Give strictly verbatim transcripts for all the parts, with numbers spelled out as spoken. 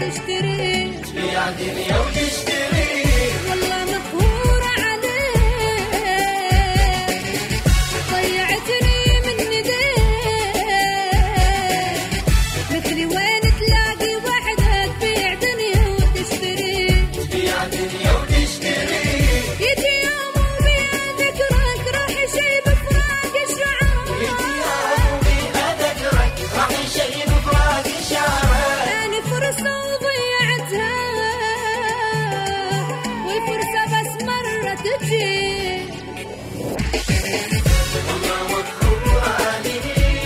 وتشتري، تبيع دنيا وتشتري، والله مقهورة عليك، ضيعتني من ايديك، مثلي وين تلاقي وحدة تبيع دنيا وتشتري، تبيع دنيا وتشتري، يجي يوم وبيها ذكرك راح يشيب فراق الشعر، يجي يوم وبيها ذكرك راح يشيب فراق الشعر، ثاني فرصة وضيعتها والفرصة بس مرة تجي، والله مقهورة عليك،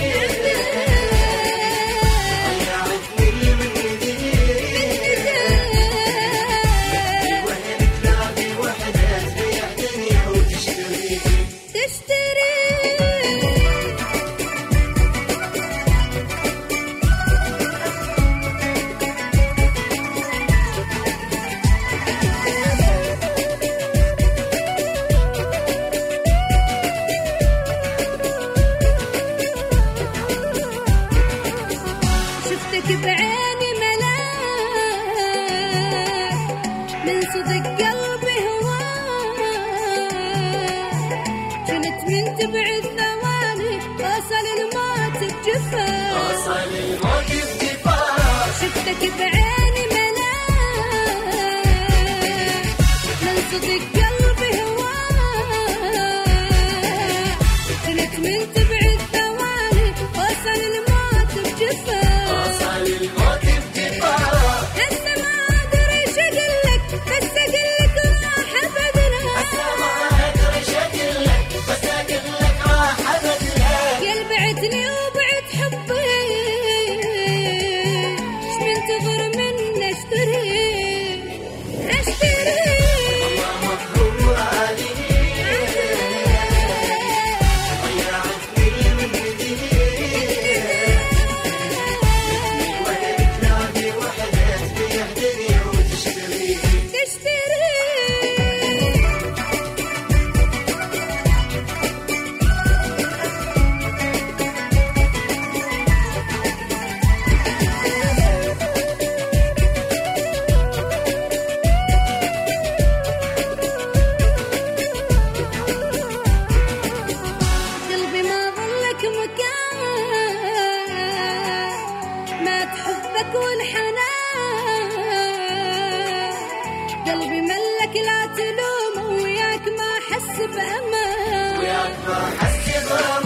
ضيعتني من ايديك، وين تلاقي وحدة تبيع دنيا وتشتري، تشتري. شفتك بعيني ملاك من صدق قلبي هواك، كنت من تبعد ثواني وصل الموت بجفاك، وصل الموت بجفاك، شفتك بعيني ملاك من صدق قلبي هواك، كنت من تبعد ثواني وصل الموت بجفاك، وصل الموت بجفاك، هسه ما ادري ايش اقلك بس اقلك راح ابدلها، هسه ما ادري ايش اقلك بس اقلك راح ابدلها، يا بعدني وبعد حبي ايش منتظر مني اشتري اشتري، والله مقهورة عليك، ضيعتني من ايديك، وين تلاقي وحدة تبيع دنيا وتشتري، تشتري. قلبي ما ظلك مكان ما تحبك والحنان، قلبي ملك لا تلوم وياك ما حس بأمان، وياك ما حس بأمان.